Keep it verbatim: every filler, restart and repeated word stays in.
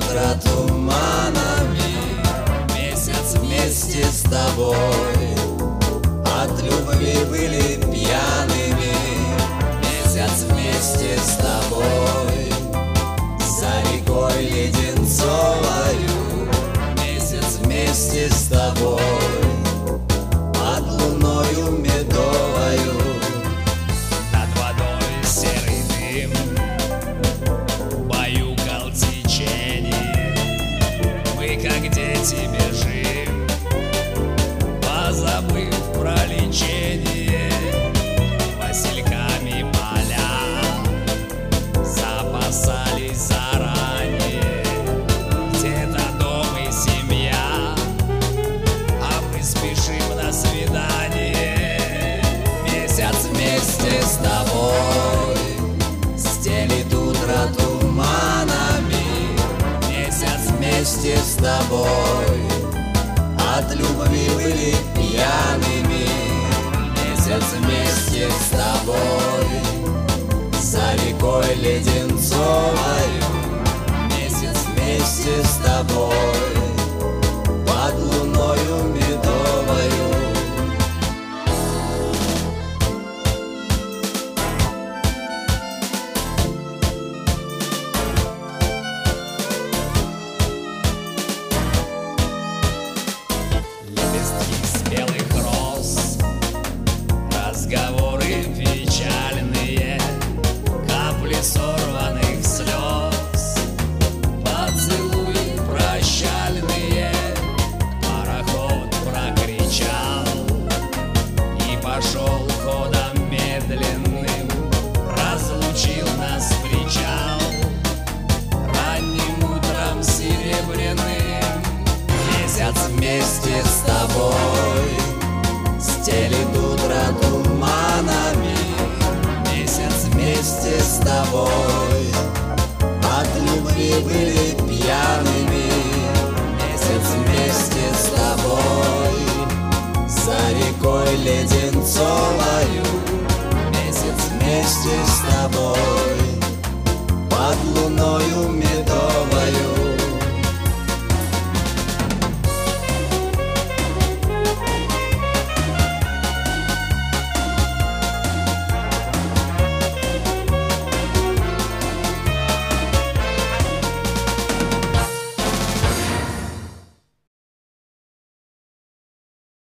утро туманами, месяц вместе с тобой. От любви были пьяными, месяц вместе с тобой. За рекой Леденцовою, месяц вместе с тобой. Под луною медовою, над водой серый дым, баюкал течение. Мы, как дети, бежим, позабыв про лечение. Васильками поля запасались заранее. Где-то дом и семья, а мы спешим на свидание. месяц вместе с тобой стелит утро туманами, месяц вместе с тобой. От любви были пьяными, месяц вместе с тобой. За рекой Леденцовою, месяц вместе с тобой. Под луною медовою. Лепестки спелых роз, разговоры печальные, капли сорванных слез, поцелуи прощальные. Пароход прокричал и пошел ходом медленным, разлучил нас причал ранним утром серебряным. Месяц вместе с тобой стелит утро туманами, месяц вместе с тобой. От любви были пьяными, месяц вместе с тобой. За рекой Леденцовою, месяц вместе с тобой. Под луною медовою.